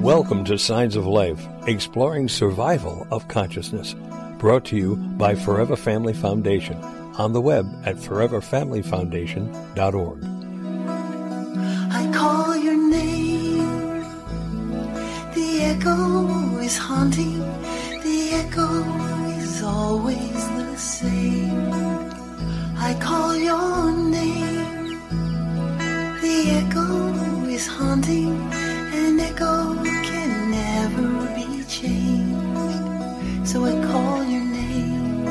Welcome to Signs of Life, exploring survival of consciousness. Brought to you by Forever Family Foundation. On the web at foreverfamilyfoundation.org. I call your name. The echo is haunting. The echo is always the same. I call your name. The echo is haunting. An echo can never be changed. So I call your name.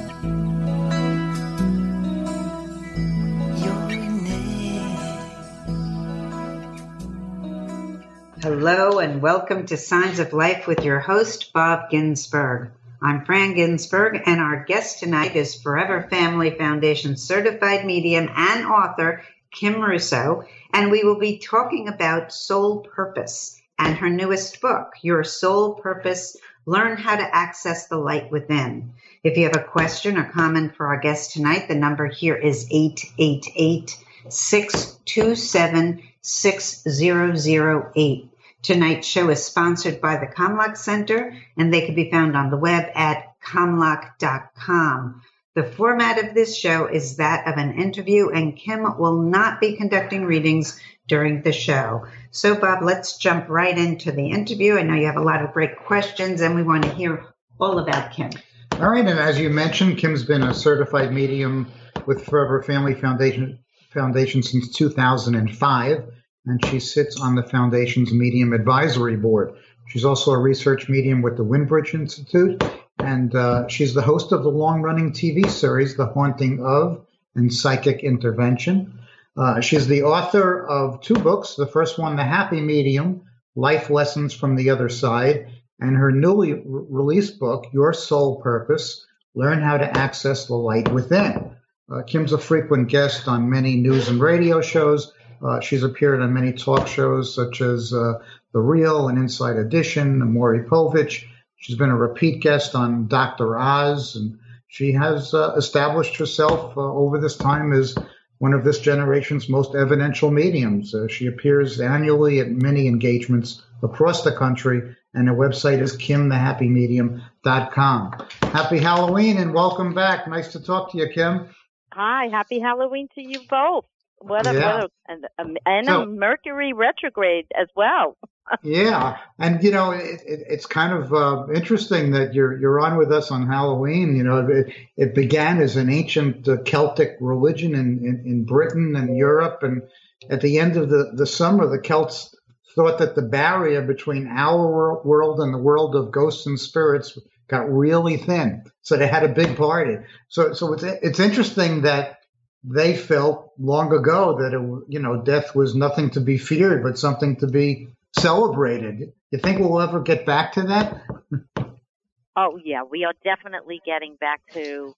Your name. Hello and welcome to Signs of Life with your host, Bob Ginsberg. I'm Fran Ginsberg, and our guest tonight is Forever Family Foundation certified medium and author, Kim Russo, and we will be talking about soul purpose and her newest book, Your Soul Purpose, Learn How to Access the Light Within. If you have a question or comment for our guest tonight, the number here is 888-627-6008. Tonight's show is sponsored by the Comlock Center, and they can be found on the web at comlock.com. The format of this show is that of an interview, and Kim will not be conducting readings during the show. So, Bob, let's jump right into the interview. I know you have a lot of great questions, and we want to hear all about Kim. All right, and as you mentioned, Kim's been a certified medium with Forever Family Foundation since 2005. And she sits on the Foundation's Medium Advisory Board. She's also a research medium with the Windbridge Institute, and she's the host of the long-running TV series, The Haunting of and Psychic Intervention. She's the author of two books, the first one, The Happy Medium, Life Lessons from the Other Side, and her newly released book, Your Soul Purpose, Learn How to Access the Light Within. Kim's a frequent guest on many news and radio shows. She's appeared on many talk shows such as The Real and Inside Edition, Maury Povich. She's been a repeat guest on Dr. Oz, and she has established herself over this time as one of this generation's most evidential mediums. She appears annually at many engagements across the country, and her website is kimthehappymedium.com. Happy Halloween and welcome back. Nice to talk to you, Kim. Hi, happy Halloween to you both. A Mercury retrograde as well. Yeah, and you know it's kind of interesting that you're on with us on Halloween. You know, it began as an ancient Celtic religion in Britain and Europe, and at the end of the summer, the Celts thought that the barrier between our world and the world of ghosts and spirits got really thin, so they had a big party. So it's interesting that they felt long ago that death was nothing to be feared, but something to be celebrated. You think we'll ever get back to that? Oh yeah, we are definitely getting back to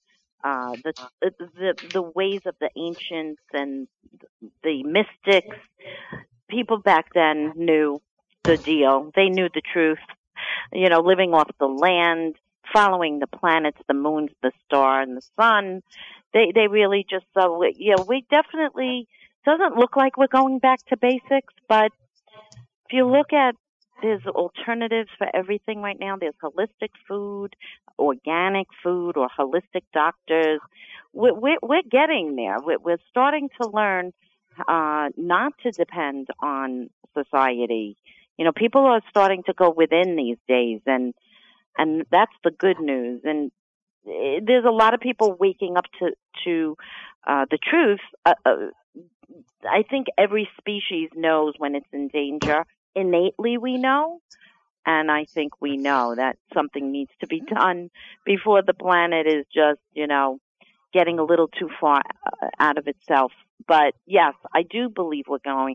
the ways of the ancients and the mystics. People back then knew the deal. They knew the truth. You know, living off the land, following the planets, the moons, the star, and the sun. They really just, we definitely, doesn't look like we're going back to basics, but if you look at, there's alternatives for everything right now. There's holistic food, organic food, or holistic doctors. We're getting there. We're starting to learn not to depend on society. You know, people are starting to go within these days, and that's the good news. And there's a lot of people waking up to the truth. I think every species knows when it's in danger. Innately, we know. And I think we know that something needs to be done before the planet is just, getting a little too far out of itself. But yes, I do believe we're going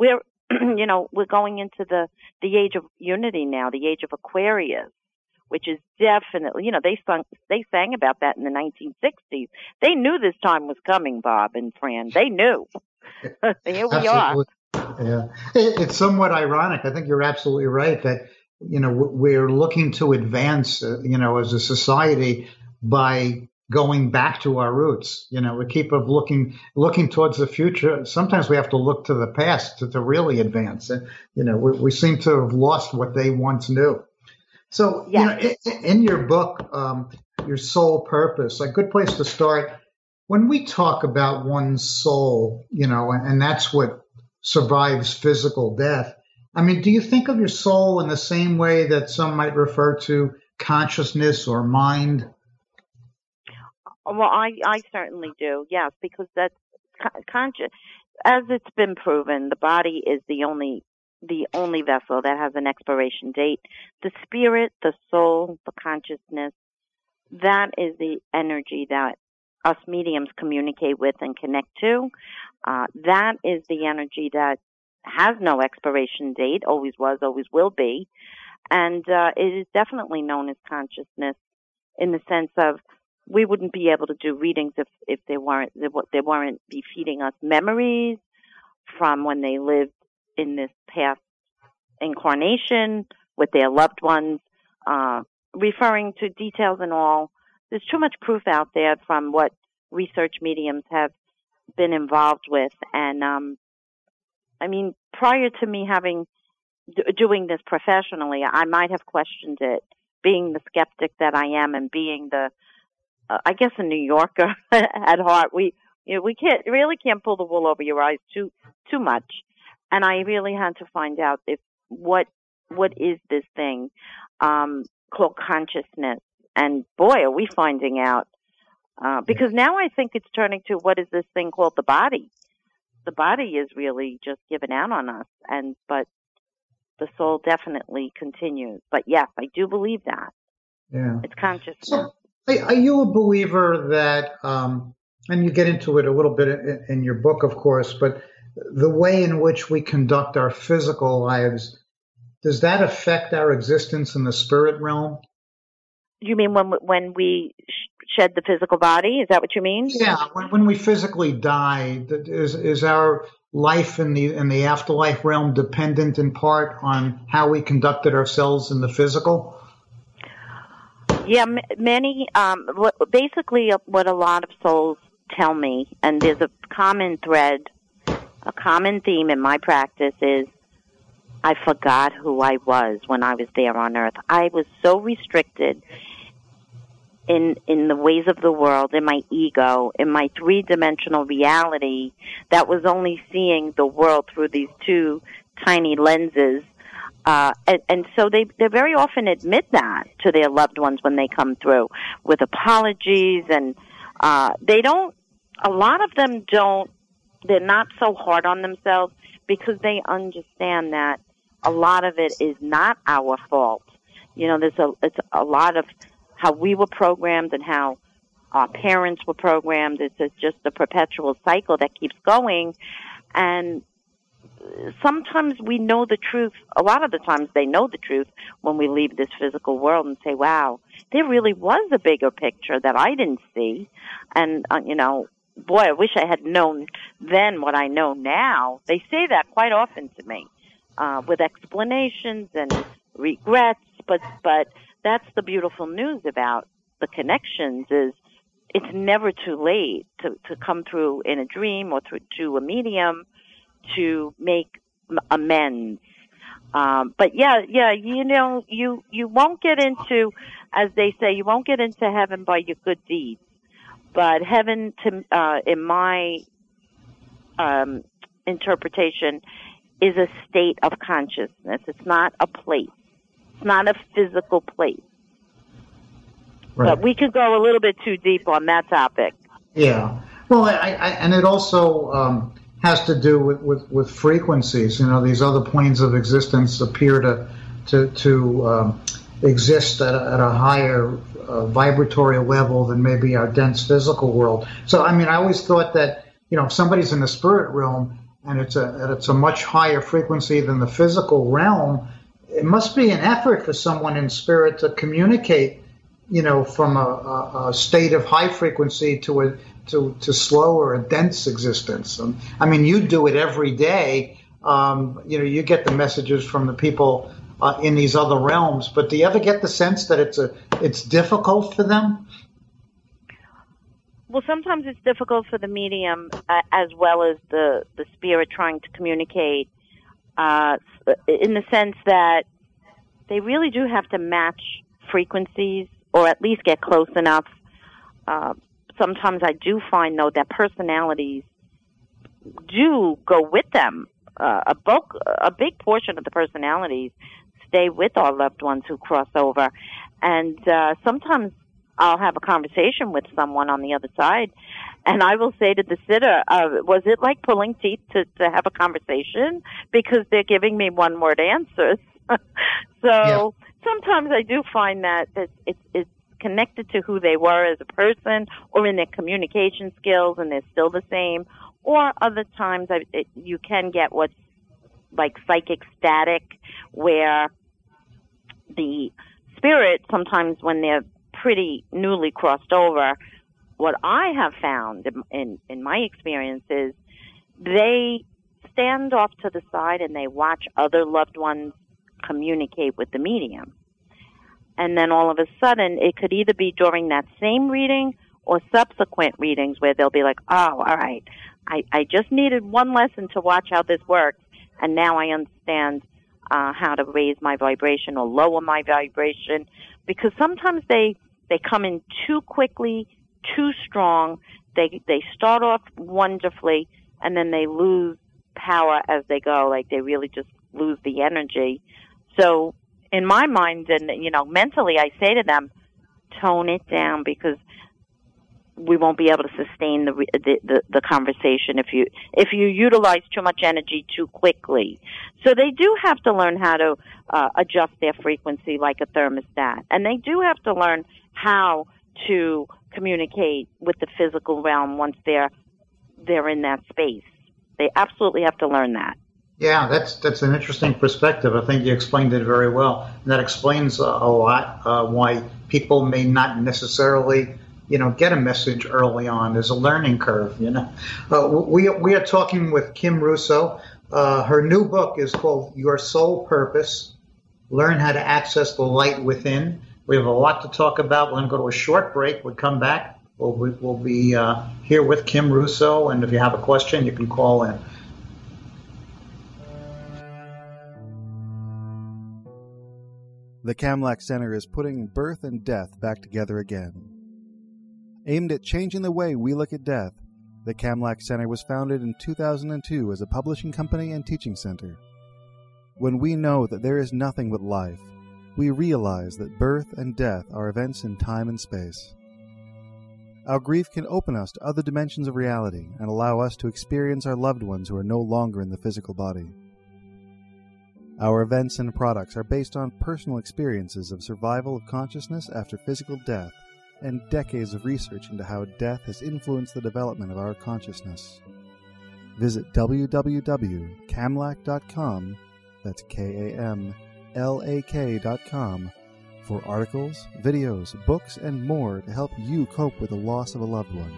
into the age of unity now, the age of Aquarius, which is definitely, they sang about that in the 1960s. They knew this time was coming, Bob and Fran. They knew. Here we are. Yeah. It's somewhat ironic. I think you're absolutely right that, we're looking to advance, as a society by going back to our roots. We keep of looking towards the future. Sometimes we have to look to the past to really advance. We seem to have lost what they once knew. So, in your book, Your Soul Purpose, a good place to start. When we talk about one's soul, and that's what survives physical death. I mean, do you think of your soul in the same way that some might refer to consciousness or mind? Well, I certainly do, yes, because that's conscious. As it's been proven, the body is the only vessel that has an expiration date. The spirit, the soul, the consciousness, that is the energy that us mediums communicate with and connect to. That is the energy that has no expiration date, always was, always will be. And it is definitely known as consciousness in the sense of we wouldn't be able to do readings if they weren't be feeding us memories from when they lived in this past incarnation with their loved ones, referring to details and all. There's too much proof out there from what research mediums have been involved with. And, I mean, prior to me doing this professionally, I might have questioned it, being the skeptic that I am and being I guess a New Yorker at heart. We can't pull the wool over your eyes too much. And I really had to find out what is this thing, called consciousness. And boy, are we finding out, because now I think it's turning to what is this thing called the body. The body is really just giving out on us, but the soul definitely continues. But yes, I do believe that. Yeah. It's consciousness. So, are you a believer that, and you get into it a little bit in your book, of course, but the way in which we conduct our physical lives, does that affect our existence in the spirit realm? You mean when we shed the physical body? Is that what you mean? Yeah, when we physically die, is our life in the afterlife realm dependent in part on how we conducted ourselves in the physical? Yeah, many. Basically, what a lot of souls tell me, and there's a common thread, a common theme in my practice is, I forgot who I was when I was there on earth. I was so restricted in the ways of the world, in my ego, in my three-dimensional reality that was only seeing the world through these two tiny lenses. And so they very often admit that to their loved ones when they come through with apologies, and a lot of them they're not so hard on themselves because they understand that a lot of it is not our fault. It's a lot of how we were programmed and how our parents were programmed. It's just a perpetual cycle that keeps going. And sometimes we know the truth. A lot of the times they know the truth when we leave this physical world and say, wow, there really was a bigger picture that I didn't see. And, boy, I wish I had known then what I know now. They say that quite often to me, with explanations and regrets, but that's the beautiful news about the connections is it's never too late to come through in a dream or to a medium to make amends. But yeah, you won't get into, as they say, you won't get into heaven by your good deeds. But heaven, in my interpretation, is a state of consciousness. It's not a place. It's not a physical place. Right. But we could go a little bit too deep on that topic. Yeah. Well, and it also has to do with frequencies. These other planes of existence appear to exist at a higher vibratory level than maybe our dense physical world. So, I always thought that, if somebody's in the spirit realm and it's a much higher frequency than the physical realm, it must be an effort for someone in spirit to communicate, from a state of high frequency to slower, a dense existence. You do it every day. You get the messages from the people in these other realms, but do you ever get the sense that it's difficult for them? Well, sometimes it's difficult for the medium as well as the spirit trying to communicate in the sense that they really do have to match frequencies or at least get close enough. Sometimes I do find, though, that personalities do go with them. A big portion of the personalities stay with our loved ones who cross over. And sometimes I'll have a conversation with someone on the other side, and I will say to the sitter, was it like pulling teeth to have a conversation? Because they're giving me one-word answers. So sometimes I do find that it's connected to who they were as a person or in their communication skills, and they're still the same. Or other times you can get what's like psychic static, where the spirit, sometimes when they're pretty newly crossed over, what I have found in my experience is they stand off to the side and they watch other loved ones communicate with the medium. And then all of a sudden, it could either be during that same reading or subsequent readings where they'll be like, oh, all right, I just needed one lesson to watch how this works, and now I understand how to raise my vibration or lower my vibration. Because sometimes they come in too quickly, too strong. They start off wonderfully, and then they lose power as they go. Like they really just lose the energy. So in my mind, and mentally, I say to them, tone it down, because we won't be able to sustain the conversation if you utilize too much energy too quickly. So they do have to learn how to adjust their frequency like a thermostat, and they do have to learn how to communicate with the physical realm once they're in that space. They absolutely have to learn that. Yeah, that's an interesting perspective. I think you explained it very well. And that explains a lot why people may not necessarily, get a message early on. There's a learning curve, We are talking with Kim Russo. Her new book is called Your Soul Purpose, Learn How to Access the Light Within. We have a lot to talk about. We're going to go to a short break. We'll come back. We'll be here with Kim Russo, and if you have a question, you can call in. The Kamlach Center is putting birth and death back together again. Aimed at changing the way we look at death, the Kamlach Center was founded in 2002 as a publishing company and teaching center. When we know that there is nothing but life, we realize that birth and death are events in time and space. Our grief can open us to other dimensions of reality and allow us to experience our loved ones who are no longer in the physical body. Our events and products are based on personal experiences of survival of consciousness after physical death and decades of research into how death has influenced the development of our consciousness. Visit www.kamlach.com, that's KAMLAK.com, for articles, videos, books, and more to help you cope with the loss of a loved one.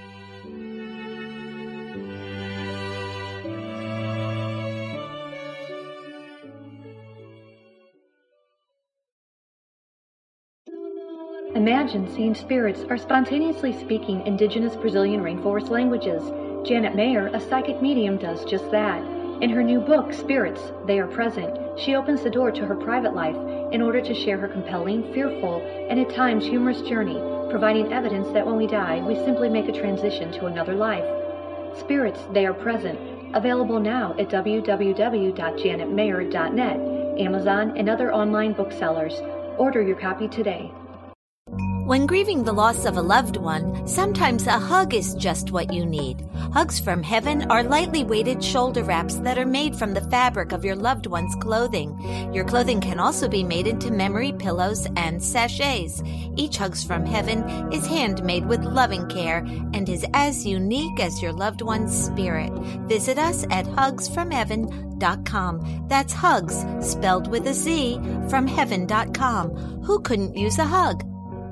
Imagine seeing spirits are spontaneously speaking indigenous Brazilian rainforest languages. Janet Mayer, a psychic medium, does just that. In her new book, Spirits, They Are Present, she opens the door to her private life in order to share her compelling, fearful, and at times humorous journey, providing evidence that when we die, we simply make a transition to another life. Spirits, They Are Present, available now at www.janetmayer.net, Amazon, and other online booksellers. Order your copy today. When grieving the loss of a loved one, sometimes a hug is just what you need. Hugs from Heaven are lightly weighted shoulder wraps that are made from the fabric of your loved one's clothing. Your clothing can also be made into memory pillows and sachets. Each Hugs from Heaven is handmade with loving care and is as unique as your loved one's spirit. Visit us at hugsfromheaven.com. That's hugs, spelled with a Z, from heaven.com. Who couldn't use a hug?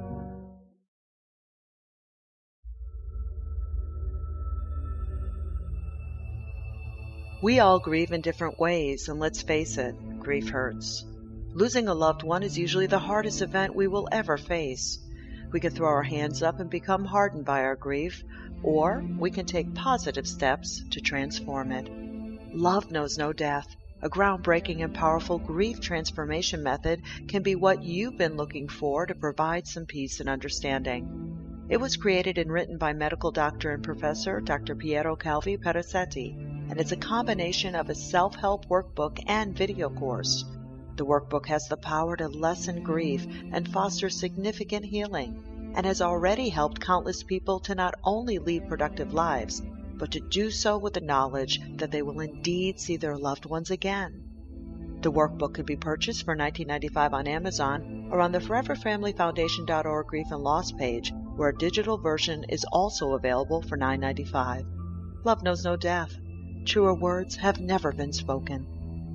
We all grieve in different ways, and let's face it, grief hurts. Losing a loved one is usually the hardest event we will ever face. We can throw our hands up and become hardened by our grief, or we can take positive steps to transform it. Love knows no death. A groundbreaking and powerful grief transformation method can be what you've been looking for to provide some peace and understanding. It was created and written by medical doctor and professor Dr. Piero Calvi Perazzetti, and it's a combination of a self-help workbook and video course. The workbook has the power to lessen grief and foster significant healing, and has already helped countless people to not only lead productive lives, but to do so with the knowledge that they will indeed see their loved ones again. The workbook can be purchased for $19.95 on Amazon or on the ForeverFamilyFoundation.org Grief and Loss page, where a digital version is also available for $9.95. Love knows no death. Truer words have never been spoken.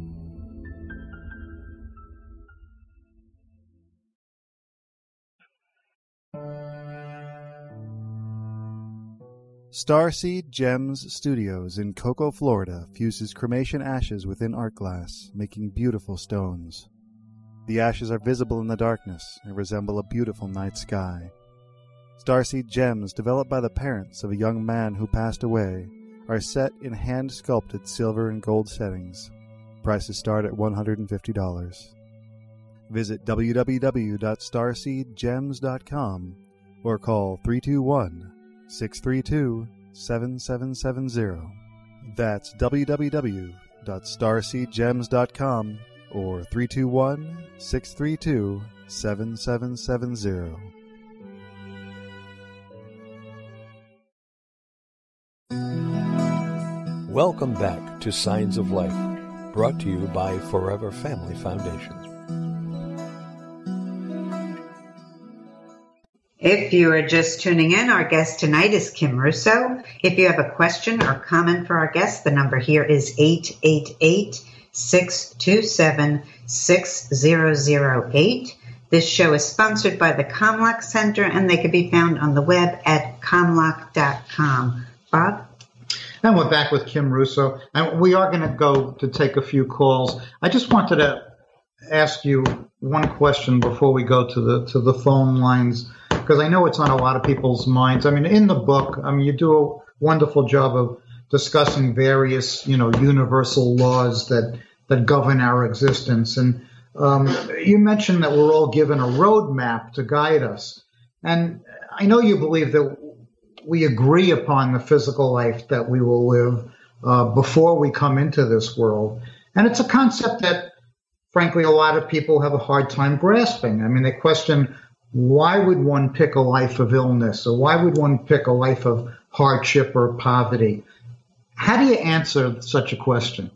Starseed Gems Studios in Cocoa, Florida fuses cremation ashes within art glass, making beautiful stones. The ashes are visible in the darkness and resemble a beautiful night sky. Starseed Gems, developed by the parents of a young man who passed away, are set in hand-sculpted silver and gold settings. Prices start at $150. Visit www.starseedgems.com or call 321-632-7770. That's www.starseedgems.com or 321-632-7770. Welcome back to Signs of Life, brought to you by Forever Family Foundation. If you are just tuning in, our guest tonight is Kim Russo. If you have a question or comment for our guest, the number here is 888-627-6008. This show is sponsored by the Comlock Center, and they can be found on the web at comlock.com. Bob? And we're back with Kim Russo, and we are going to go to take a few calls. I just wanted to ask you one question before we go to the phone lines, because I know it's on a lot of people's minds. I mean, in the book, you do a wonderful job of discussing various, universal laws that govern our existence. And you mentioned that we're all given a roadmap to guide us. And I know you believe that we agree upon the physical life that we will live before we come into this world. And it's a concept that, frankly, a lot of people have a hard time grasping. I mean, they question, why would one pick a life of illness, or why would one pick a life of hardship or poverty? How do you answer such a question?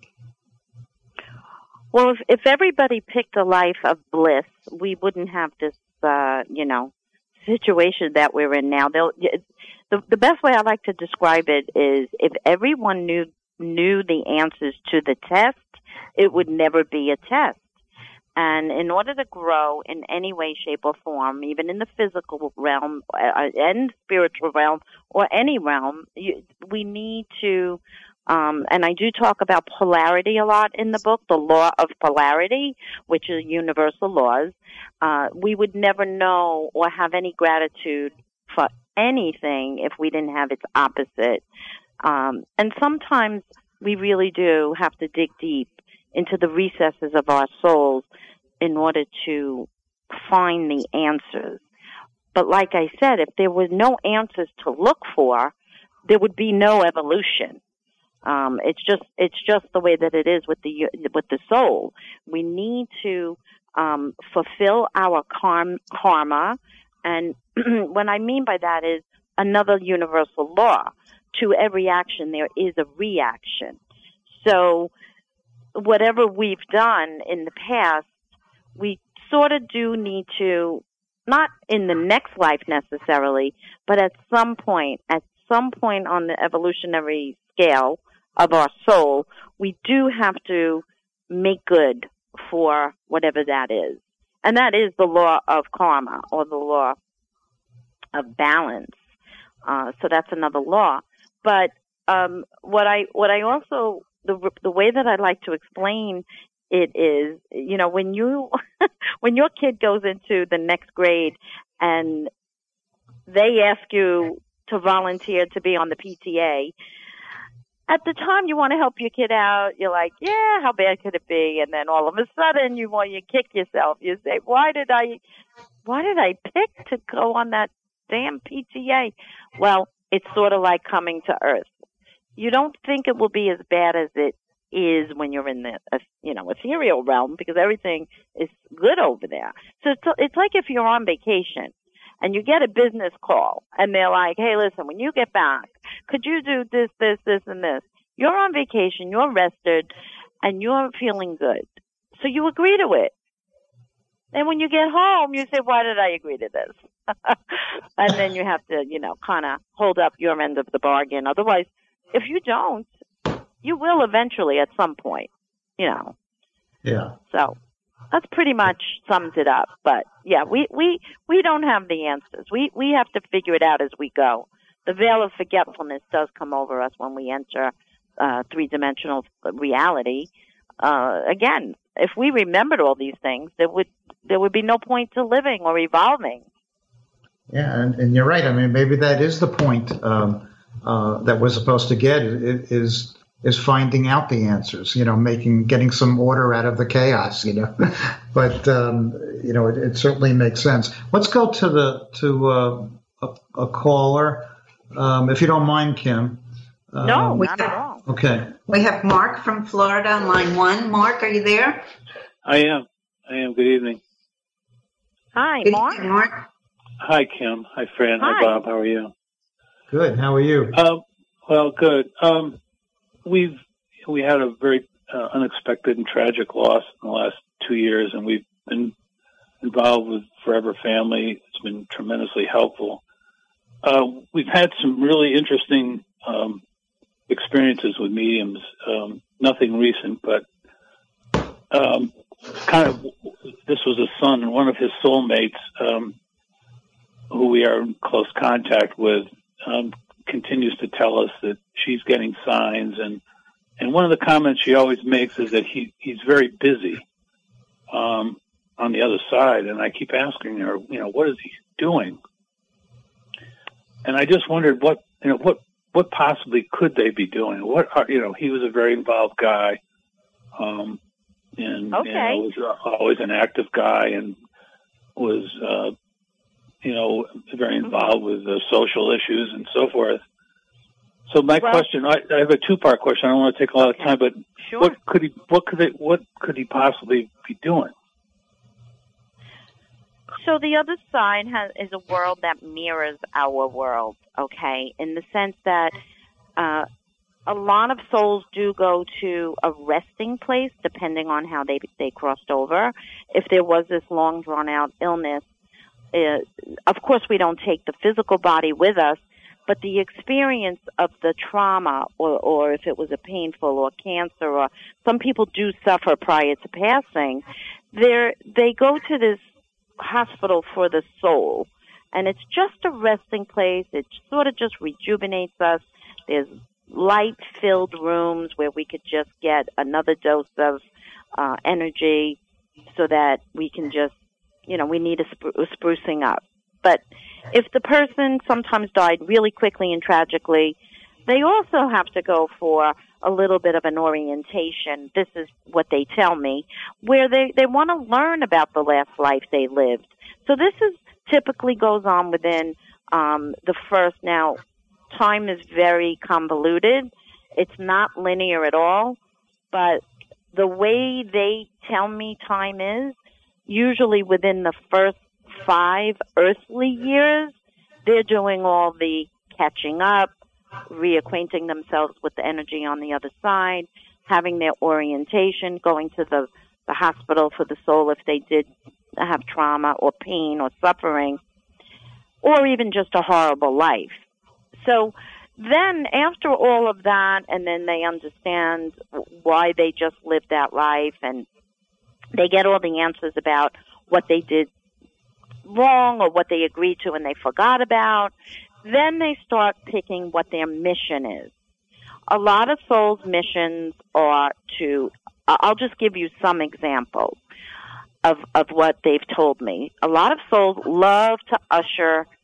Well, if everybody picked a life of bliss, we wouldn't have this, situation that we're in now. The best way I like to describe it is, if everyone knew the answers to the test, it would never be a test. And in order to grow in any way, shape, or form, even in the physical realm and spiritual realm or any realm, we need to, and I do talk about polarity a lot in the book, the law of polarity, which is universal laws. We would never know or have any gratitude for anything if we didn't have its opposite. And sometimes we really do have to dig deep into the recesses of our souls in order to find the answers. But like I said, if there was no answers to look for, there would be no evolution. It's just the way that it is with the soul. We need to fulfill our karma, and what I mean by that is another universal law. To every action, there is a reaction. So whatever we've done in the past, we sort of do need to, not in the next life necessarily, but at some point on the evolutionary scale of our soul, we do have to make good for whatever that is. And that is the law of karma, or the law of balance. So that's another law. But what I also, the way that I like to explain it is, when your kid goes into the next grade and they ask you to volunteer to be on the PTA. At the time you want to help your kid out, you're like, yeah, how bad could it be? And then all of a sudden you kick yourself. You say, why did I pick to go on that damn PTA? Well, it's sort of like coming to Earth. You don't think it will be as bad as it is when you're in the, ethereal realm, because everything is good over there. So it's like if you're on vacation and you get a business call and they're like, hey, listen, when you get back, could you do this, this, this, and this? You're on vacation, you're rested, and you're feeling good. So you agree to it. And when you get home, you say, why did I agree to this? And then you have to, kind of hold up your end of the bargain. Otherwise, if you don't, you will eventually at some point, Yeah. So that's pretty much sums it up. But yeah, we don't have the answers. We have to figure it out as we go. The veil of forgetfulness does come over us when we enter three-dimensional reality. Again, if we remembered all these things, there would be no point to living or evolving. Yeah, and you're right. I mean, maybe that is the point that we're supposed to get is finding out the answers. Getting some order out of the chaos. But it certainly makes sense. Let's go to a caller, if you don't mind, Kim. No, not at all. Okay. We have Mark from Florida on line 1. Mark, are you there? I am. Good evening. Hi, Good Mark. evening, Mark. Hi, Kim. Hi, Fran. Hi, Bob. How are you? Good. How are you? Well, good. We had a very unexpected and tragic loss in the last 2 years, and we've been involved with Forever Family. It's been tremendously helpful. We've had some really interesting experiences with mediums. Nothing recent, but this was a son, and one of his soulmates, who we are in close contact with, continues to tell us that she's getting signs, and one of the comments she always makes is that he's very busy on the other side, and I keep asking her, what is he doing? And I just wondered what possibly could they be doing? He was a very involved guy, and was always an active guy, and was very involved with social issues and so forth. So my question, I have a 2-part question. I don't want to take a lot of time, but sure. What could he possibly be doing? So the other side is a world that mirrors our world, okay, in the sense that a lot of souls do go to a resting place, depending on how they crossed over. If there was this long, drawn-out illness, of course we don't take the physical body with us, but the experience of the trauma, or if it was a painful or cancer, or some people do suffer prior to passing, they go to this hospital for the soul, and it's just a resting place. It sort of just rejuvenates us. There's light-filled rooms where we could just get another dose of energy so that we can just, we need a sprucing up. But if the person sometimes died really quickly and tragically, they also have to go for a little bit of an orientation. This is what they tell me, where they want to learn about the last life they lived. So this typically goes on within the first. Now, time is very convoluted. It's not linear at all, but the way they tell me time is, usually within the first 5 earthly years, they're doing all the catching up, reacquainting themselves with the energy on the other side, having their orientation, going to the hospital for the soul if they did have trauma or pain or suffering, or even just a horrible life. So then after all of that, and then they understand why they just lived that life, and they get all the answers about what they did wrong or what they agreed to and they forgot about, then they start picking what their mission is. A lot of souls' missions are I'll just give you some examples of what they've told me. A lot of souls love to usher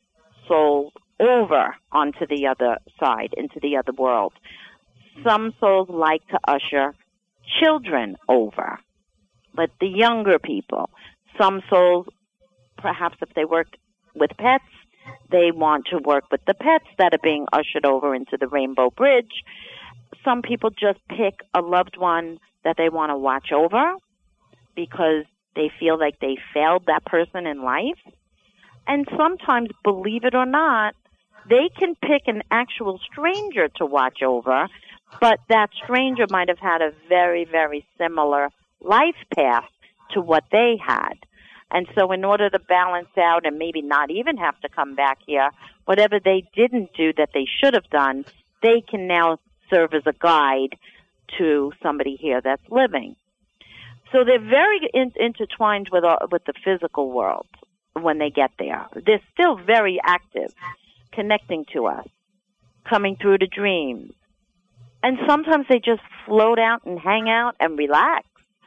souls over onto the other side, into the other world. Some souls like to usher children over, but the younger people. Some souls, perhaps if they work with pets, they want to work with the pets that are being ushered over into the Rainbow Bridge. Some people just pick a loved one that they want to watch over because they feel like they failed that person in life. And sometimes, believe it or not, they can pick an actual stranger to watch over, but that stranger might have had a very, very similar life path to what they had. And so in order to balance out and maybe not even have to come back here, whatever they didn't do that they should have done, they can now serve as a guide to somebody here that's living. So they're very intertwined with the physical world when they get there. They're still very active, connecting to us, coming through the dreams. And sometimes they just float out and hang out and relax.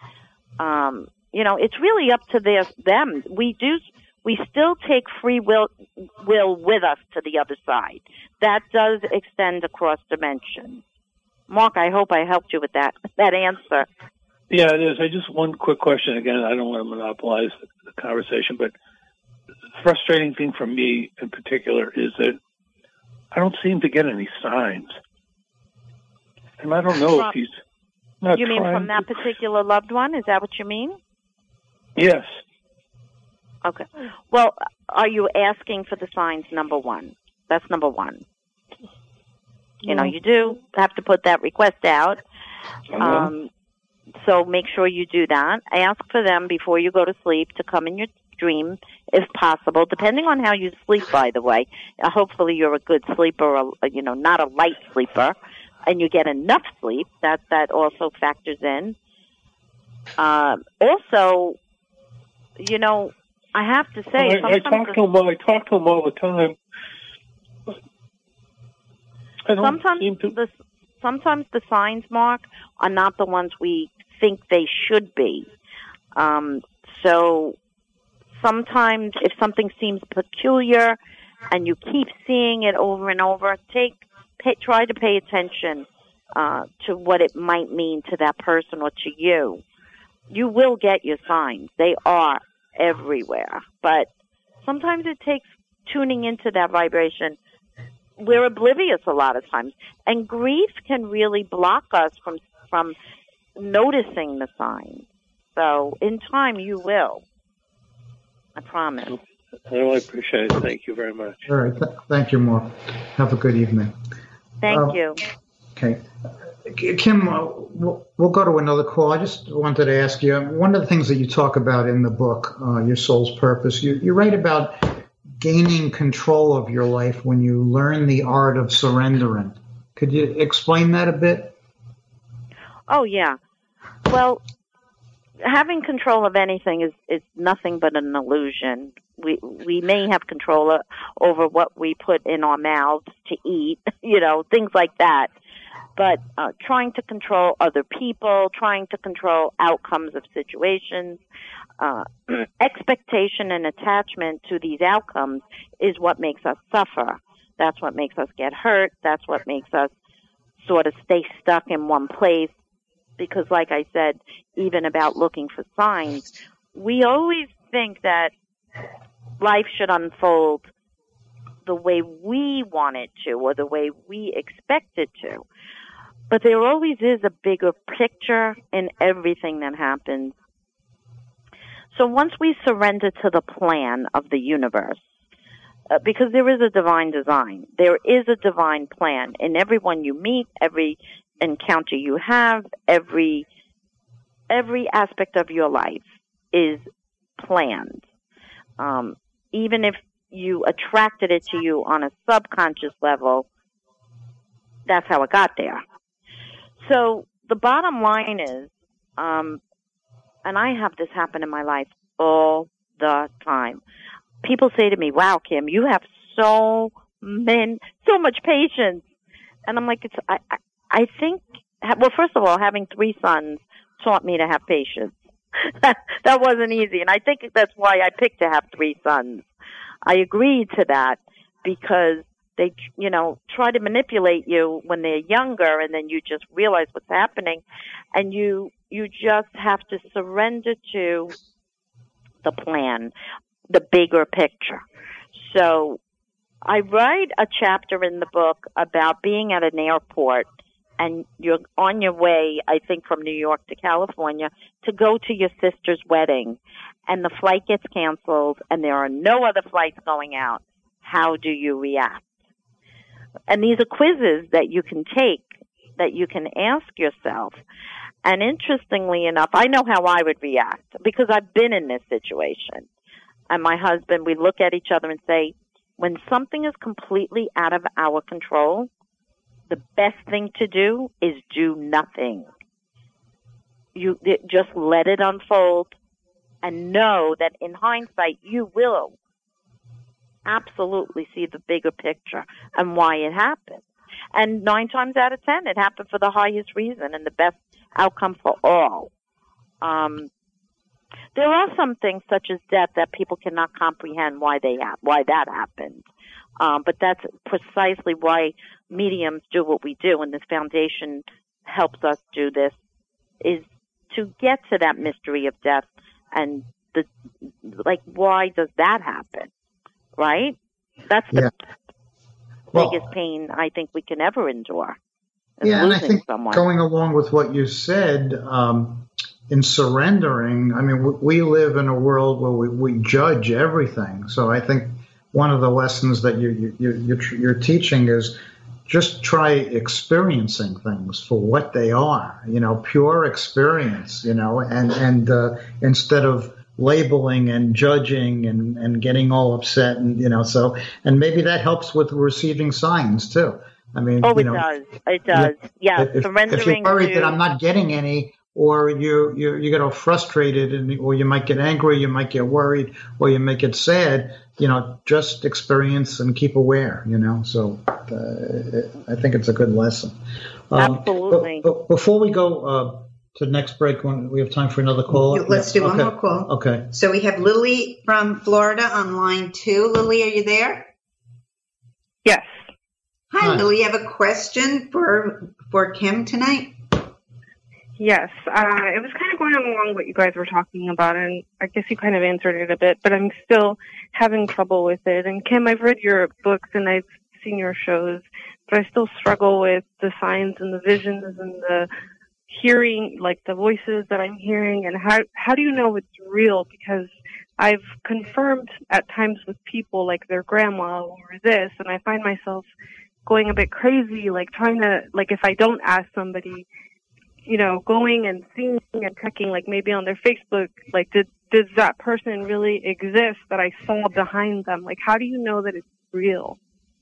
It's really up to them. We still take free will with us to the other side. That does extend across dimensions. Mark, I hope I helped you with that answer. Yeah, it is. Just one quick question. Again, I don't want to monopolize the conversation, but the frustrating thing for me in particular is that I don't seem to get any signs. And I don't know if he's not You mean from that particular loved one? Is that what you mean? Yes. Okay. Well, are you asking for the signs, number one? That's number one. You do have to put that request out. So make sure you do that. Ask for them before you go to sleep to come in your dream, if possible, depending on how you sleep, by the way. Hopefully you're a good sleeper, not a light sleeper, and you get enough sleep. That also factors in. Also, I have to say, I talk to him all the time. Sometimes the signs, Mark, are not the ones we think they should be. So sometimes if something seems peculiar and you keep seeing it over and over, try to pay attention to what it might mean to that person or to you. You will get your signs. They are everywhere. But sometimes it takes tuning into that vibration. We're oblivious a lot of times. And grief can really block us from noticing the signs. So in time, you will. I promise. I really appreciate it. Thank you very much. All right. Thank you, Mark. Have a good evening. Thank you. Okay. Kim, we'll go to another call. I just wanted to ask you, one of the things that you talk about in the book, Your Soul's Purpose, you write about gaining control of your life when you learn the art of surrendering. Could you explain that a bit? Oh, yeah. Well, having control of anything is nothing but an illusion. We may have control over what we put in our mouths to eat, things like that. But trying to control other people, trying to control outcomes of situations, expectation and attachment to these outcomes is what makes us suffer. That's what makes us get hurt. That's what makes us sort of stay stuck in one place. Because like I said, even about looking for signs, we always think that life should unfold the way we want it to or the way we expect it to. But there always is a bigger picture in everything that happens. So once we surrender to the plan of the universe, because there is a divine design, there is a divine plan in everyone you meet, every encounter you have, every aspect of your life is planned. Even if you attracted it to you on a subconscious level, that's how it got there. So the bottom line is, and I have this happen in my life all the time. People say to me, "Wow, Kim, you have so much patience," and I'm like, I think. Well, first of all, having 3 sons taught me to have patience. That wasn't easy, and I think that's why I picked to have 3 sons. I agreed to that, because they, try to manipulate you when they're younger, and then you just realize what's happening, and you just have to surrender to the plan, the bigger picture. So I write a chapter in the book about being at an airport, and you're on your way, I think, from New York to California to go to your sister's wedding, and the flight gets canceled, and there are no other flights going out. How do you react? And these are quizzes that you can take, that you can ask yourself. And interestingly enough, I know how I would react because I've been in this situation. And my husband, we look at each other and say, when something is completely out of our control, the best thing to do is do nothing. You just let it unfold and know that in hindsight, you will absolutely see the bigger picture and why it happened. And 9 times out of 10, it happened for the highest reason and the best outcome for all. There are some things such as death that people cannot comprehend why that happened. But that's precisely why mediums do what we do, and this foundation helps us do this, is to get to that mystery of death and why does that happen? Right? That's the biggest pain I think we can ever endure. Yeah, and I think going along with what you said, in surrendering, I mean, we live in a world where we judge everything. So I think one of the lessons that you're teaching is just try experiencing things for what they are, pure experience, and instead of labeling and judging and getting all upset and maybe that helps with receiving signs too. I mean, it does. Yeah, surrendering. If you're worried that I'm not getting any, or you get all frustrated, or you might get angry, you might get worried, or you might get sad, just experience and keep aware. So I think it's a good lesson. Absolutely. But before we go to the next break, we have time for another call. Let's do one more call. Okay. So we have Lily from Florida on line 2. Lily, are you there? Yes. Hi, Lily. You have a question for Kim tonight? Yes. It was kind of going along what you guys were talking about, and I guess you kind of answered it a bit, but I'm still having trouble with it. And Kim, I've read your books and I've seen your shows, but I still struggle with the signs and the visions and the hearing, like the voices that I'm hearing, and how do you know it's real? Because I've confirmed at times with people like their grandma or this, and I find myself going a bit crazy, like trying to, like if I don't ask somebody, going and seeing and checking, like maybe on their Facebook, like does that person really exist that I saw behind them? Like, how do you know that it's real?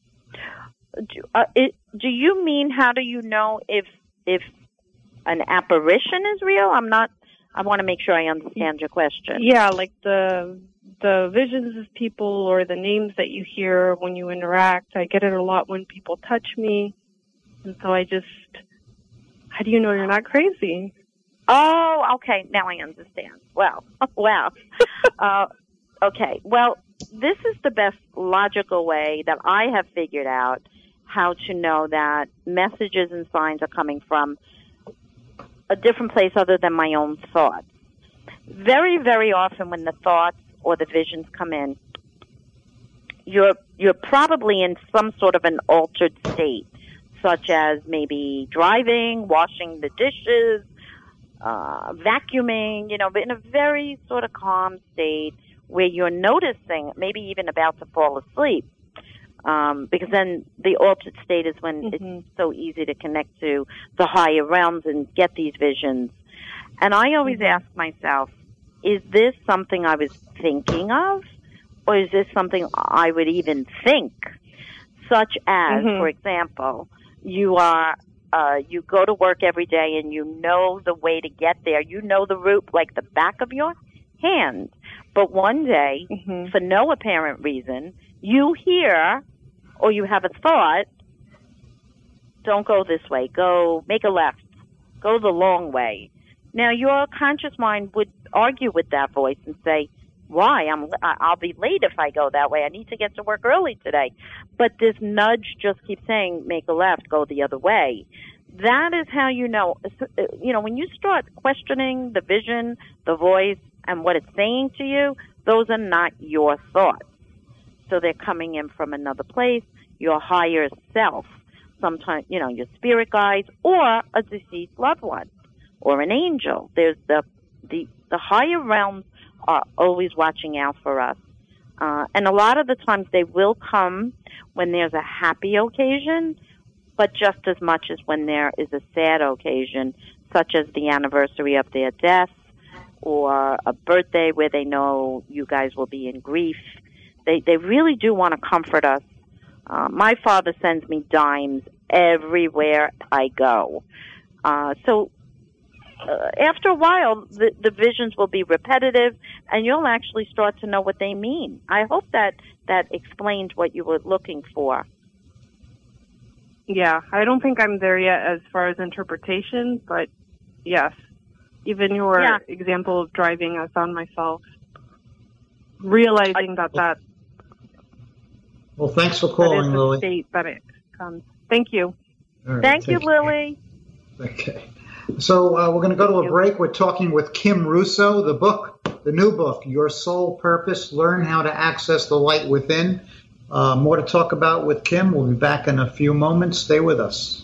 Do you mean how do you know if an apparition is real? I want to make sure I understand your question. Yeah, like the visions of people or the names that you hear when you interact. I get it a lot when people touch me. And so how do you know you're not crazy? Oh, okay. Now I understand. Well, wow. Okay. Well, this is the best logical way that I have figured out how to know that messages and signs are coming from a different place other than my own thoughts. Very, very often when the thoughts or the visions come in, you're probably in some sort of an altered state, such as maybe driving, washing the dishes, vacuuming, but in a very sort of calm state where you're noticing, maybe even about to fall asleep. Because then the altered state is when it's so easy to connect to the higher realms and get these visions. And I always ask myself, is this something I was thinking of? Or is this something I would even think? Such as, for example, you go to work every day and you know the way to get there. You know the route like the back of your hand. But one day, for no apparent reason, you hear or you have a thought, don't go this way, go make a left, go the long way. Now, your conscious mind would argue with that voice and say, why? I'll be late if I go that way. I need to get to work early today. But this nudge just keeps saying, make a left, go the other way. That is how you know, when you start questioning the vision, the voice, and what it's saying to you, those are not your thoughts. So they're coming in from another place, your higher self, sometimes, your spirit guides, or a deceased loved one, or an angel. There's the higher realms are always watching out for us. And a lot of the times they will come when there's a happy occasion, but just as much as when there is a sad occasion, such as the anniversary of their death or a birthday where they know you guys will be in grief. They really do want to comfort us. My father sends me dimes everywhere I go. So after a while, the visions will be repetitive, and you'll actually start to know what they mean. I hope that explained what you were looking for. Yeah, I don't think I'm there yet as far as interpretation, but yes. Even your example of driving, I found myself realizing that. Well, thanks for calling, that is Lily. The state that it comes. Thank you. Right, Thank you, Lily. Okay. So we're going to go to a break. We're talking with Kim Russo. The new book, Your Soul Purpose, Learn How to Access the Light Within. More to talk about with Kim. We'll be back in a few moments. Stay with us.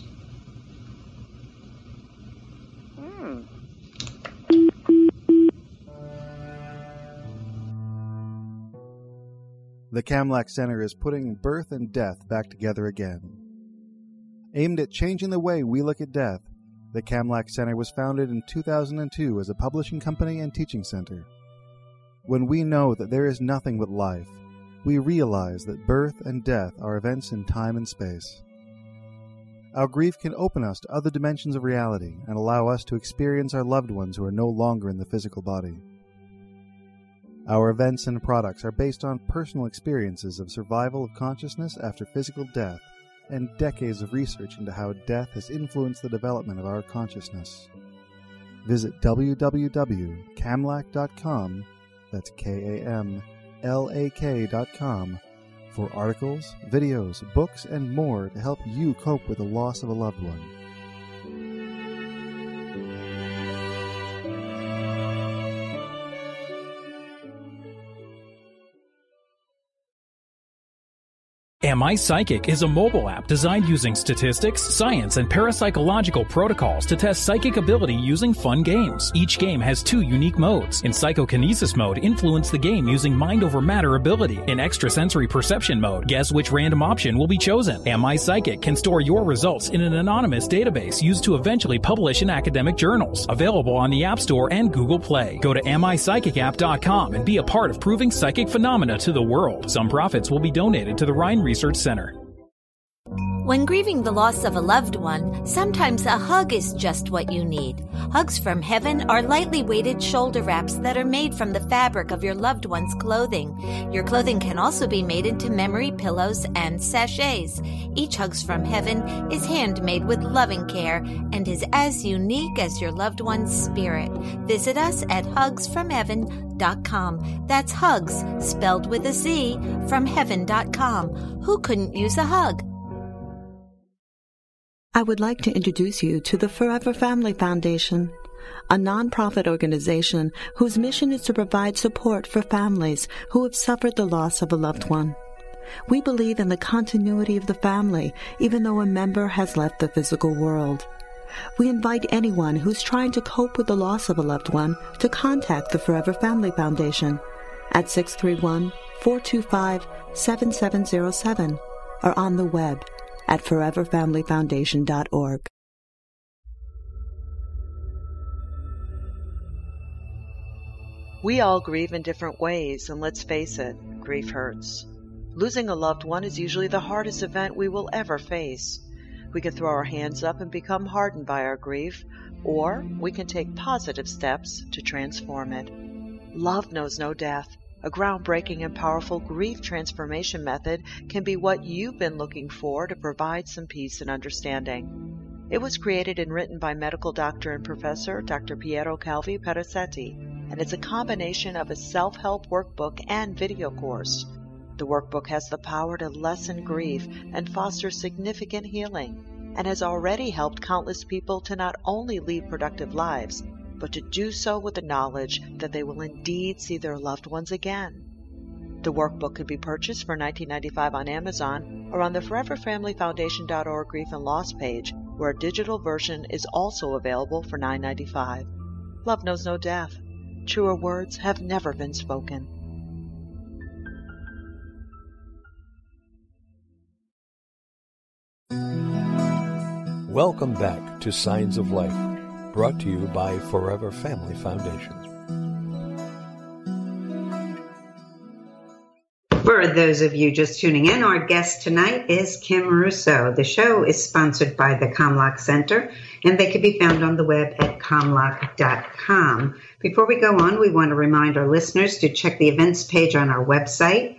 The Kamlach Center is putting birth and death back together again. Aimed at changing the way we look at death, the Kamlach Center was founded in 2002 as a publishing company and teaching center. When we know that there is nothing but life, we realize that birth and death are events in time and space. Our grief can open us to other dimensions of reality and allow us to experience our loved ones who are no longer in the physical body. Our events and products are based on personal experiences of survival of consciousness after physical death and decades of research into how death has influenced the development of our consciousness. Visit www.kamlach.com, that's KAMLAK.com, for articles, videos, books, and more to help you cope with the loss of a loved one. Am I Psychic is a mobile app designed using statistics, science, and parapsychological protocols to test psychic ability using fun games. Each game has 2 unique modes. In psychokinesis mode, influence the game using mind over matter ability. In extrasensory perception mode, guess which random option will be chosen. Am I Psychic can store your results in an anonymous database used to eventually publish in academic journals. Available on the App Store and Google Play. Go to amipsychicapp.com and be a part of proving psychic phenomena to the world. Some profits will be donated to the Rhine Research Center. When grieving the loss of a loved one, sometimes a hug is just what you need. Hugs from Heaven are lightly weighted shoulder wraps that are made from the fabric of your loved one's clothing. Your clothing can also be made into memory pillows and sachets. Each Hugs from Heaven is handmade with loving care and is as unique as your loved one's spirit. Visit us at hugsfromheaven.com. That's hugs, spelled with a Z, from heaven.com. Who couldn't use a hug? I would like to introduce you to the Forever Family Foundation, a nonprofit organization whose mission is to provide support for families who have suffered the loss of a loved one. We believe in the continuity of the family, even though a member has left the physical world. We invite anyone who's trying to cope with the loss of a loved one to contact the Forever Family Foundation at 631-425-7707 or on the web at foreverfamilyfoundation.org. We all grieve in different ways, and let's face it, grief hurts. Losing a loved one is usually the hardest event we will ever face. We can throw our hands up and become hardened by our grief, or we can take positive steps to transform it. Love knows no death. A groundbreaking and powerful grief transformation method can be what you've been looking for to provide some peace and understanding. It was created and written by medical doctor and professor Dr. Piero Calvi Perazzetti. and it's a combination of a self-help workbook and video course. The workbook has the power to lessen grief and foster significant healing, and has already helped countless people to not only lead productive lives, but to do so with the knowledge that they will indeed see their loved ones again. The workbook can be purchased for $19.95 on Amazon or on the ForeverFamilyFoundation.org Grief and Loss page, where a digital version is also available for $9.95. Love knows no death. Truer words have never been spoken. Welcome back to Signs of Life, brought to you by Forever Family Foundation. For those of you just tuning in, our guest tonight is Kim Russo. The show is sponsored by the Comlock Center, and they can be found on the web at comlock.com. Before we go on, we want to remind our listeners to check the events page on our website,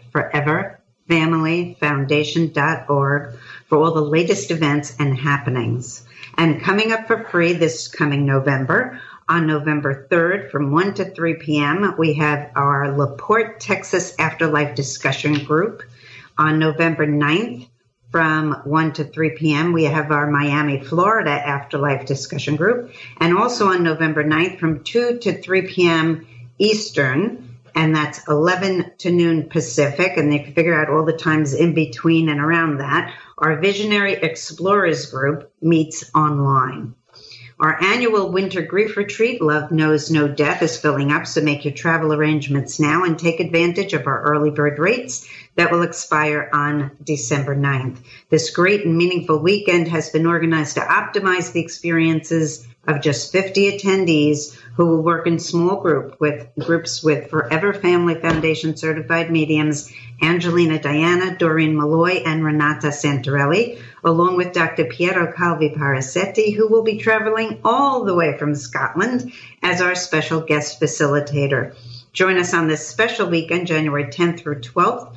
foreverfamilyfoundation.org, for all the latest events and happenings. And coming up for free this coming November, on November 3rd from 1 to 3 p.m., we have our LaPorte, Texas Afterlife Discussion Group. On November 9th from 1 to 3 p.m., we have our Miami, Florida Afterlife Discussion Group. And also on November 9th from 2 to 3 p.m. Eastern, and that's 11 to noon Pacific, and you can figure out all the times in between and around that, our Visionary Explorers Group meets online. Our annual winter grief retreat, Love Knows No Death, is filling up, so make your travel arrangements now and take advantage of our early bird rates that will expire on December 9th. This great and meaningful weekend has been organized to optimize the experiences of just 50 attendees who will work in small groups with Forever Family Foundation certified mediums Angelina Diana, Doreen Malloy, and Renata Santorelli, along with Dr. Piero Calvi Parasetti, who will be traveling all the way from Scotland as our special guest facilitator. Join us on this special weekend, January 10th through 12th,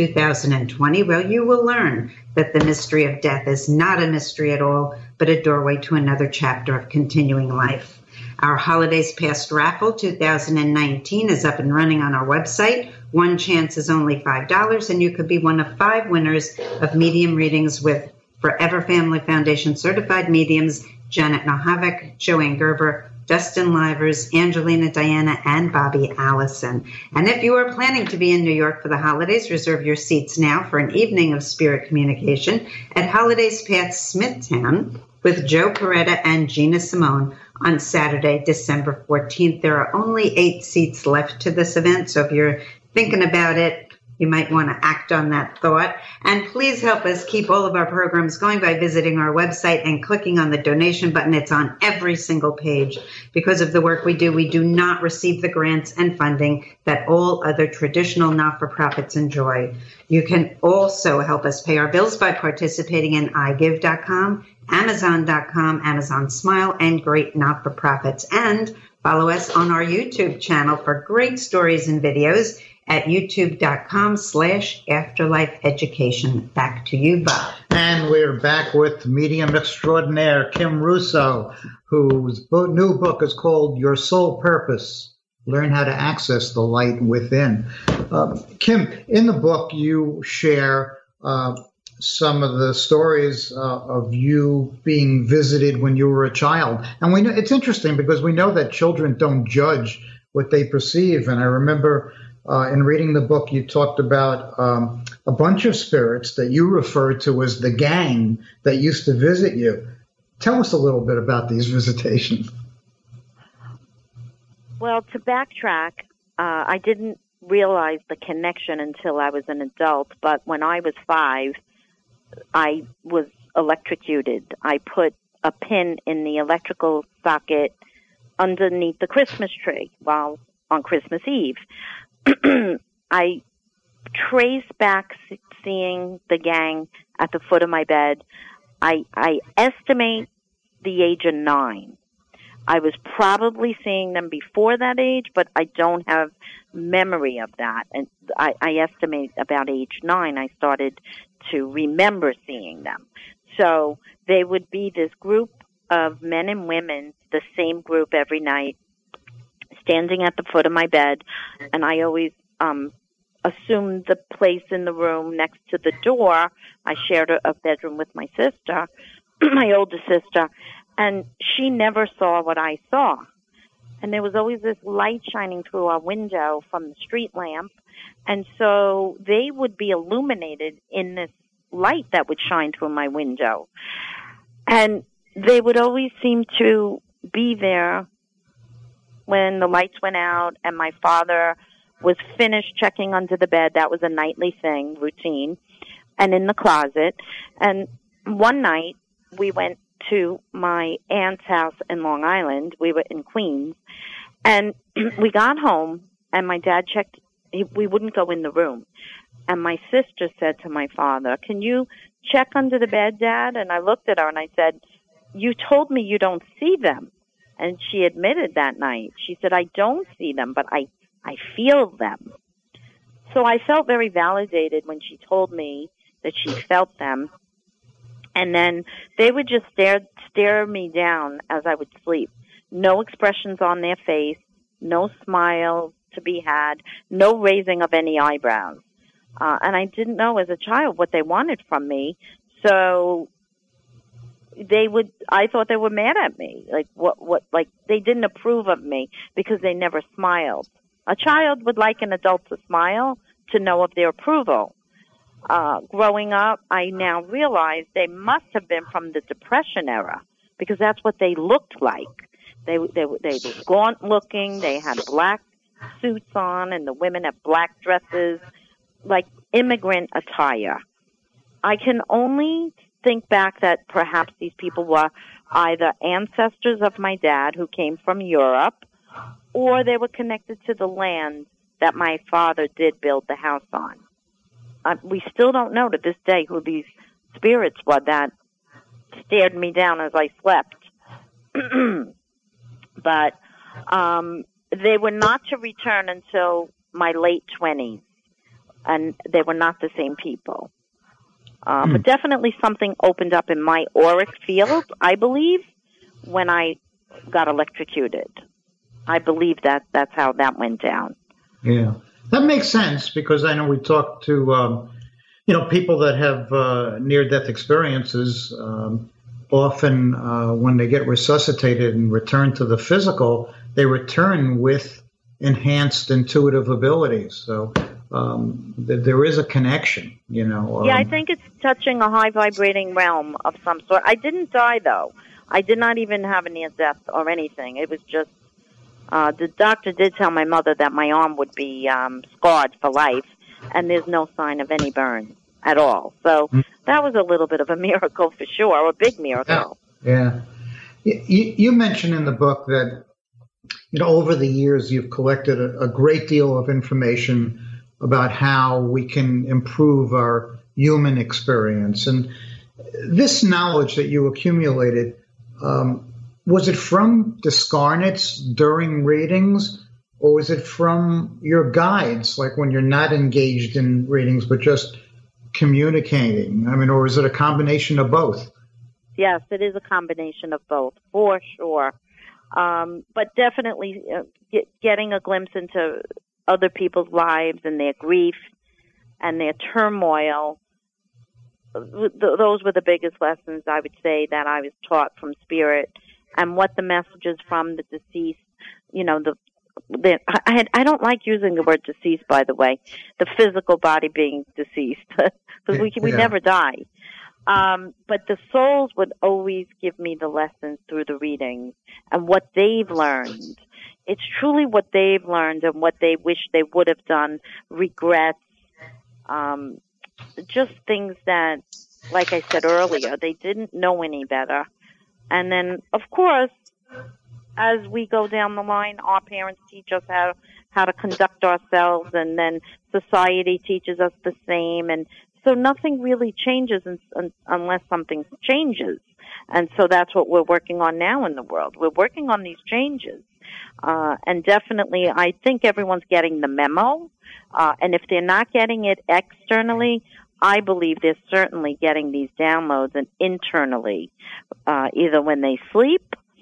2020, where you will learn that the mystery of death is not a mystery at all, but a doorway to another chapter of continuing life. Our Holidays Past raffle 2019 is up and running on our website. One chance is only $5, and you could be one of 5 winners of medium readings with Forever Family Foundation certified mediums Janet Nohavec, Joanne Gerber, Dustin Livers, Angelina Diana, and Bobby Allison. And if you are planning to be in New York for the holidays, reserve your seats now for an evening of spirit communication at Holidays Past Smithtown with Joe Coretta and Gina Simone on Saturday, December 14th. There are only 8 seats left to this event, so if you're thinking about it, you might want to act on that thought. And please help us keep all of our programs going by visiting our website and clicking on the donation button. It's on every single page. Because of the work we do not receive the grants and funding that all other traditional not-for-profits enjoy. You can also help us pay our bills by participating in iGive.com, Amazon.com, Amazon Smile, and great not-for-profits. And follow us on our YouTube channel for great stories and videos at youtube.com/afterlife education. Back to you, Bob. And we're back with medium extraordinaire Kim Russo, whose new book is called Your Soul Purpose, Learn How to Access the Light Within. Kim, in the book you share some of the stories of you being visited when you were a child. And we know, it's interesting because we know that children don't judge what they perceive. And I remember in reading the book, you talked about a bunch of spirits that you referred to as the gang that used to visit you. Tell us a little bit about these visitations. Well, to backtrack, I didn't realize the connection until I was an adult, but when I was 5, I was electrocuted. I put a pin in the electrical socket underneath the Christmas tree while on Christmas Eve. I traced back seeing the gang at the foot of my bed. I estimate the age of 9. I was probably seeing them before that age, but I don't have memory of that. And I estimate about age 9, I started to remember seeing them. So they would be this group of men and women, the same group every night, standing at the foot of my bed, and I always assumed the place in the room next to the door. I shared a bedroom with my sister, my older sister, and she never saw what I saw. And there was always this light shining through our window from the street lamp, and so they would be illuminated in this light that would shine through my window. And they would always seem to be there when the lights went out and my father was finished checking under the bed. That was a nightly thing, routine, and in the closet. And one night we went to my aunt's house in Long Island. We were in Queens. And we got home, and my dad checked. We wouldn't go in the room. And my sister said to my father, "Can you check under the bed, Dad?" And I looked at her and I said, "You told me you don't see them." And she admitted that night. She said, "I don't see them, but I feel them." So I felt very validated when she told me that she felt them. And then they would just stare me down as I would sleep. No expressions on their face, no smiles to be had, no raising of any eyebrows. And I didn't know as a child what they wanted from me. So I thought they were mad at me. Like they didn't approve of me because they never smiled. A child would like an adult to smile to know of their approval. Growing up, I now realize they must have been from the Depression era because that's what they looked like. They were gaunt looking. They had black suits on, and the women had black dresses, like immigrant attire. I can only think back that perhaps these people were either ancestors of my dad who came from Europe, or they were connected to the land that my father did build the house on. We still don't know to this day who these spirits were that stared me down as I slept. But they were not to return until my late 20s, and they were not the same people. But definitely something opened up in my auric field, I believe, when I got electrocuted. I believe that's how that went down. Yeah, that makes sense because I know we talked to, people that have near-death experiences. Often when they get resuscitated and return to the physical, they return with enhanced intuitive abilities. So there is a connection, Yeah, I think it's touching a high vibrating realm of some sort. I didn't die, though. I did not even have a near death or anything. It was just, the doctor did tell my mother that my arm would be scarred for life, and there's no sign of any burns at all. So that was a little bit of a miracle for sure, a big miracle. Yeah. You mentioned in the book that, over the years you've collected a great deal of information about how we can improve our human experience. And this knowledge that you accumulated, was it from discarnates during readings, or was it from your guides, like when you're not engaged in readings but just communicating? Or is it a combination of both? Yes, it is a combination of both, for sure. But definitely getting a glimpse into other people's lives and their grief and their turmoil, those were the biggest lessons, I would say, that I was taught from Spirit, and what the messages from the deceased, I don't like using the word deceased, by the way, the physical body being deceased, because we never die. But the souls would always give me the lessons through the readings and what they've learned. It's truly what they've learned and what they wish they would have done, regrets, just things that, like I said earlier, they didn't know any better. And then, of course, as we go down the line, our parents teach us how to conduct ourselves, and then society teaches us the same. And so nothing really changes unless something changes. And so that's what we're working on now in the world. We're working on these changes. And definitely, I think everyone's getting the memo. And if they're not getting it externally, I believe they're certainly getting these downloads and internally, either when they sleep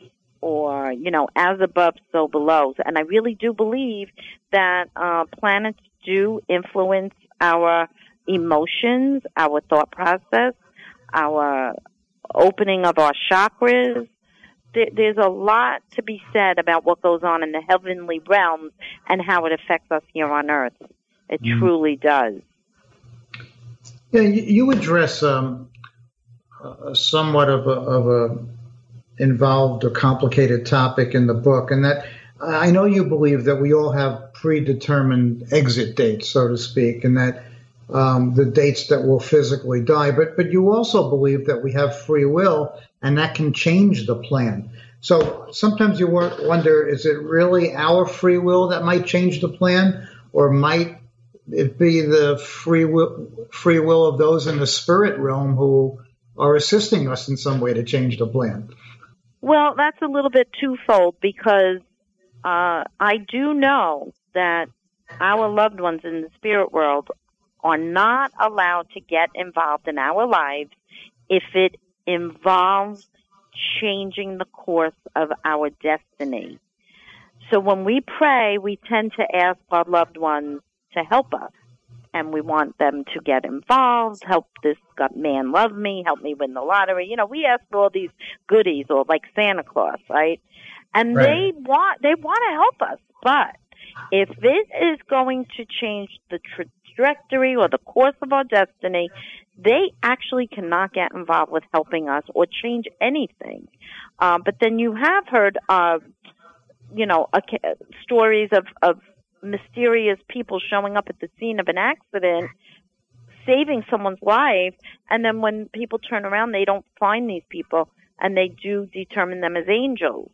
or, as above, so below. And I really do believe that planets do influence our emotions, our thought process, our opening of our chakras. There's a lot to be said about what goes on in the heavenly realms and how it affects us here on Earth. It truly does. Yeah, you address somewhat of a involved or complicated topic in the book, and that I know you believe that we all have predetermined exit dates, so to speak, and that the dates that we'll physically die, but you also believe that we have free will, and that can change the plan. So sometimes you wonder, is it really our free will that might change the plan, or might it be the free will of those in the spirit realm who are assisting us in some way to change the plan? Well, that's a little bit twofold, because I do know that our loved ones in the spirit world are not allowed to get involved in our lives if it involves changing the course of our destiny. So when we pray, we tend to ask our loved ones to help us. And we want them to get involved, help this man love me, help me win the lottery. We ask for all these goodies, or like Santa Claus, right? And they want to help us. But if it is going to change the trajectory or the course of our destiny, they actually cannot get involved with helping us or change anything. But then you have heard of, stories of mysterious people showing up at the scene of an accident, saving someone's life, and then when people turn around, they don't find these people, and they do determine them as angels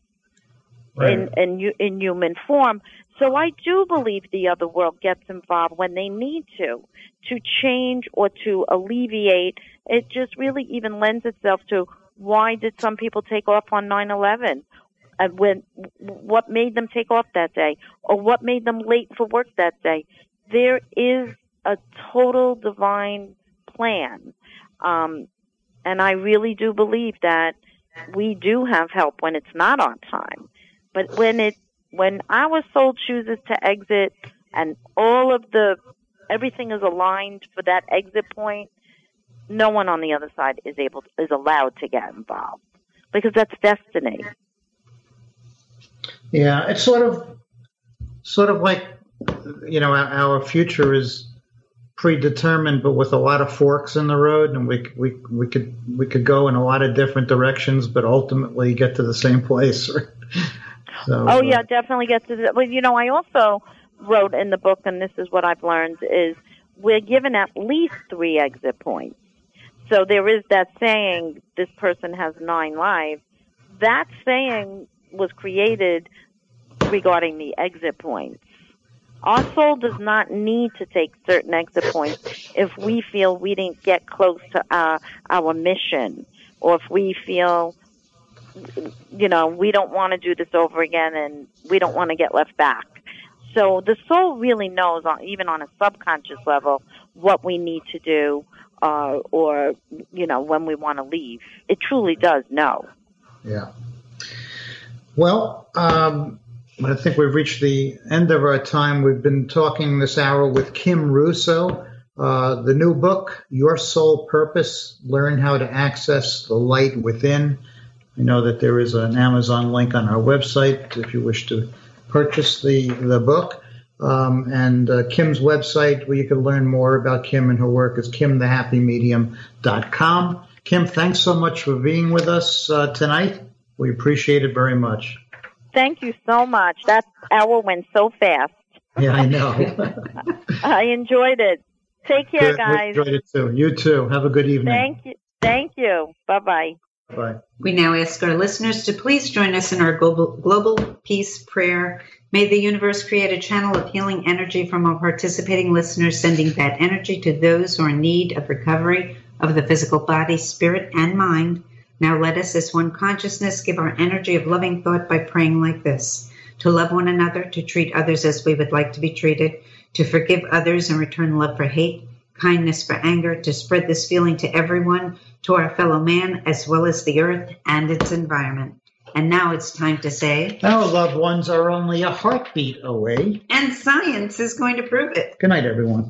in human form. So I do believe the other world gets involved when they need to change or to alleviate. It just really even lends itself to, why did some people take off on 9/11? What made them take off that day, or what made them late for work that day? There is a total divine plan. And I really do believe that we do have help when it's not on time. But when our soul chooses to exit and everything is aligned for that exit point, no one on the other side is allowed to get involved, because that's destiny. Yeah, it's sort of like, our future is predetermined, but with a lot of forks in the road, and we could go in a lot of different directions, but ultimately get to the same place. So, yeah, definitely get to the. Well, I also wrote in the book, and this is what I've learned, is we're given at least 3 exit points. So there is that saying, this person has 9 lives. That saying was created regarding the exit points. Our soul does not need to take certain exit points if we feel we didn't get close to our mission, or if we feel, we don't want to do this over again and we don't want to get left back. So the soul really knows, even on a subconscious level, what we need to do, or when we want to leave. It truly does know. Yeah. Well, I think we've reached the end of our time. We've been talking this hour with Kim Russo. The new book, Your Soul Purpose, Learn How to Access the Light Within. I know that there is an Amazon link on our website if you wish to purchase the book. And Kim's website, where you can learn more about Kim and her work, is kimthehappymedium.com. Kim, thanks so much for being with us tonight. We appreciate it very much. Thank you so much. That hour went so fast. Yeah, I know. I enjoyed it. Take care, guys. We enjoyed it too. You too. Have a good evening. Thank you. Bye-bye. Bye. We now ask our listeners to please join us in our global peace prayer. May the universe create a channel of healing energy from our participating listeners, sending that energy to those who are in need of recovery of the physical body, spirit, and mind. Now let us, as one consciousness, give our energy of loving thought by praying like this: to love one another, to treat others as we would like to be treated, to forgive others and return love for hate, kindness for anger, to spread this feeling to everyone, to our fellow man, as well as the earth and its environment. And now it's time to say, our loved ones are only a heartbeat away. And science is going to prove it. Good night, everyone.